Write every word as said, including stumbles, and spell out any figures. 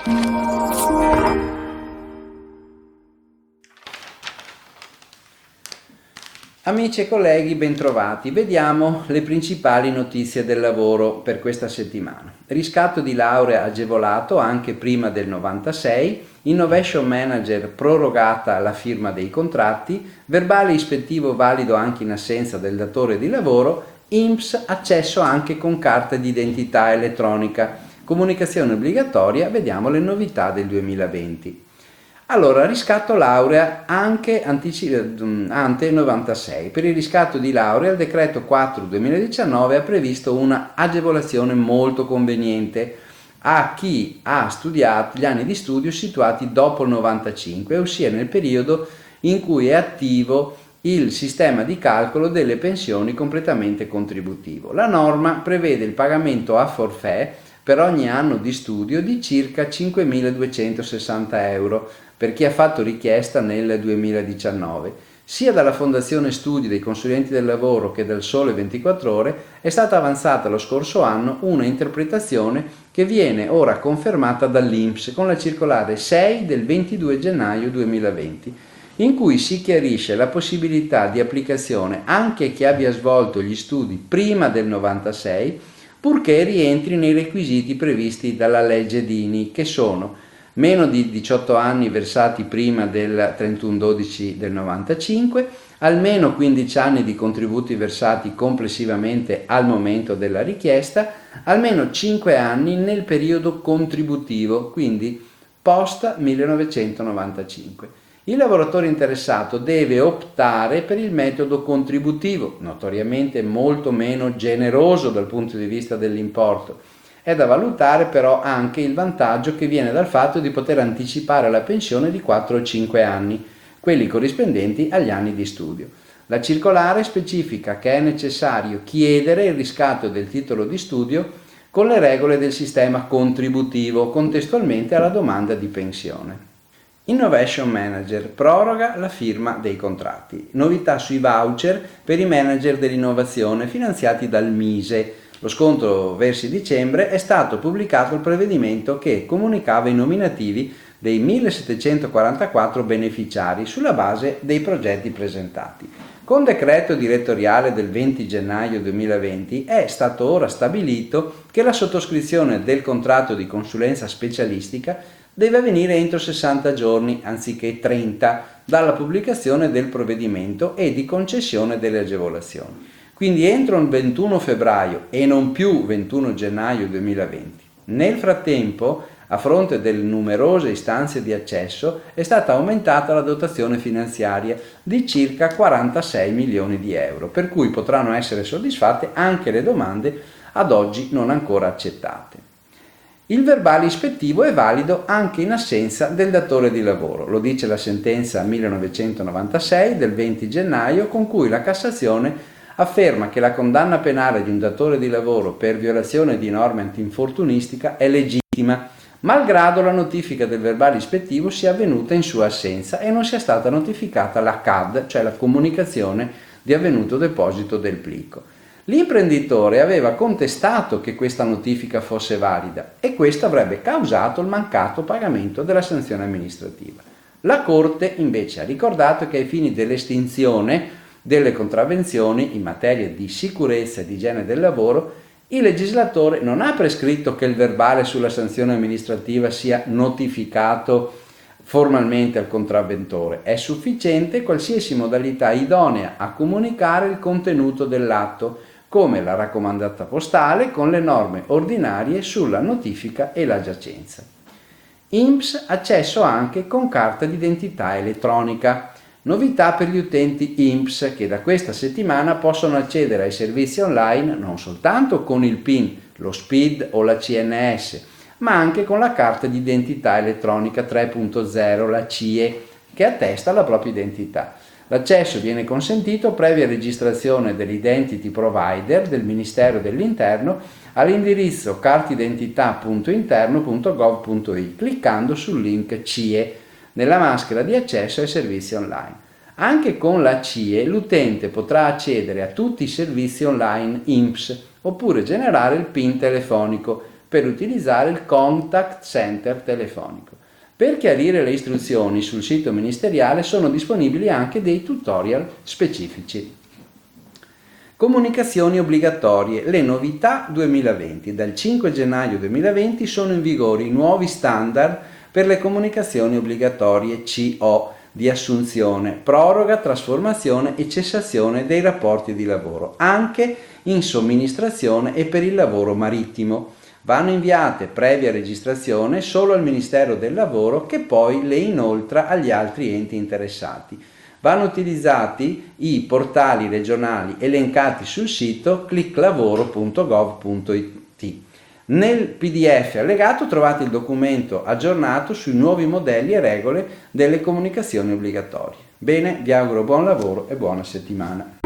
Amici e colleghi, bentrovati. Vediamo le principali notizie del lavoro per questa settimana. Riscatto di laurea agevolato anche prima del novantasei, Innovation Manager prorogata la firma dei contratti, verbale ispettivo valido anche in assenza del datore di lavoro, I N P S accesso anche con carta d'identità elettronica, comunicazione obbligatoria, vediamo le novità del duemilaventi. Allora, riscatto laurea anche ante novantasei. Per il riscatto di laurea il decreto quattro duemiladiciannove ha previsto una agevolazione molto conveniente a chi ha studiato gli anni di studio situati dopo il novantacinque, ossia nel periodo in cui è attivo il sistema di calcolo delle pensioni completamente contributivo. La norma prevede il pagamento a forfait per ogni anno di studio di circa cinquemiladuecentosessanta euro per chi ha fatto richiesta nel duemiladiciannove. Sia dalla Fondazione Studi dei Consulenti del Lavoro che dal Sole ventiquattro Ore è stata avanzata lo scorso anno una interpretazione che viene ora confermata dall'I N P S con la circolare sei del ventidue gennaio duemilaventi, in cui si chiarisce la possibilità di applicazione anche a chi abbia svolto gli studi prima del novantasei, purché rientri nei requisiti previsti dalla legge Dini, che sono meno di diciotto anni versati prima del trentuno dodici del novantacinque, almeno quindici anni di contributi versati complessivamente al momento della richiesta, almeno cinque anni nel periodo contributivo, quindi post millenovecentonovantacinque. Il lavoratore interessato deve optare per il metodo contributivo, notoriamente molto meno generoso dal punto di vista dell'importo. È da valutare però anche il vantaggio che viene dal fatto di poter anticipare la pensione di quattro o cinque anni, quelli corrispondenti agli anni di studio. La circolare specifica che è necessario chiedere il riscatto del titolo di studio con le regole del sistema contributivo, contestualmente alla domanda di pensione. Innovation Manager proroga la firma dei contratti. Novità sui voucher per i manager dell'innovazione finanziati dal Mise. Lo sconto verso dicembre è stato pubblicato il provvedimento che comunicava i nominativi dei millesettecentoquarantaquattro beneficiari sulla base dei progetti presentati. Con decreto direttoriale del venti gennaio duemilaventi è stato ora stabilito che la sottoscrizione del contratto di consulenza specialistica deve avvenire entro sessanta giorni anziché trenta dalla pubblicazione del provvedimento e di concessione delle agevolazioni. Quindi entro il ventuno febbraio e non più ventuno gennaio duemilaventi. Nel frattempo, a fronte delle numerose istanze di accesso, è stata aumentata la dotazione finanziaria di circa quarantasei milioni di euro, per cui potranno essere soddisfatte anche le domande ad oggi non ancora accettate. Il verbale ispettivo è valido anche in assenza del datore di lavoro, lo dice la sentenza millenovecentonovantasei del venti gennaio con cui la Cassazione afferma che la condanna penale di un datore di lavoro per violazione di norma antinfortunistica è legittima, malgrado la notifica del verbale ispettivo sia avvenuta in sua assenza e non sia stata notificata la C A D, cioè la comunicazione di avvenuto deposito del plico. L'imprenditore aveva contestato che questa notifica fosse valida e questo avrebbe causato il mancato pagamento della sanzione amministrativa. La Corte invece ha ricordato che ai fini dell'estinzione delle contravvenzioni in materia di sicurezza e di igiene del lavoro, il legislatore non ha prescritto che il verbale sulla sanzione amministrativa sia notificato formalmente al contravventore. È sufficiente qualsiasi modalità idonea a comunicare il contenuto dell'atto, come la raccomandata postale con le norme ordinarie sulla notifica e la giacenza. I N P S accesso anche con carta d'identità elettronica. Novità per gli utenti I N P S che da questa settimana possono accedere ai servizi online non soltanto con il PIN, lo SPID o la C N S, ma anche con la carta d'identità elettronica tre punto zero, la C I E, che attesta la propria identità. L'accesso viene consentito previa registrazione dell'identity provider del Ministero dell'Interno all'indirizzo cartidentità punto interno punto gov punto it cliccando sul link C I E nella maschera di accesso ai servizi online. Anche con la C I E l'utente potrà accedere a tutti i servizi online I N P S oppure generare il PIN telefonico per utilizzare il contact center telefonico. Per chiarire le istruzioni sul sito ministeriale sono disponibili anche dei tutorial specifici. Comunicazioni obbligatorie. Le novità duemilaventi. Dal cinque gennaio duemilaventi sono in vigore i nuovi standard per le comunicazioni obbligatorie C O di assunzione, proroga, trasformazione e cessazione dei rapporti di lavoro, anche in somministrazione e per il lavoro marittimo. Vanno inviate previa registrazione solo al Ministero del Lavoro, che poi le inoltra agli altri enti interessati. Vanno utilizzati i portali regionali elencati sul sito click lavoro punto gov punto it. Nel P D F allegato trovate il documento aggiornato sui nuovi modelli e regole delle comunicazioni obbligatorie. Bene, vi auguro buon lavoro e buona settimana.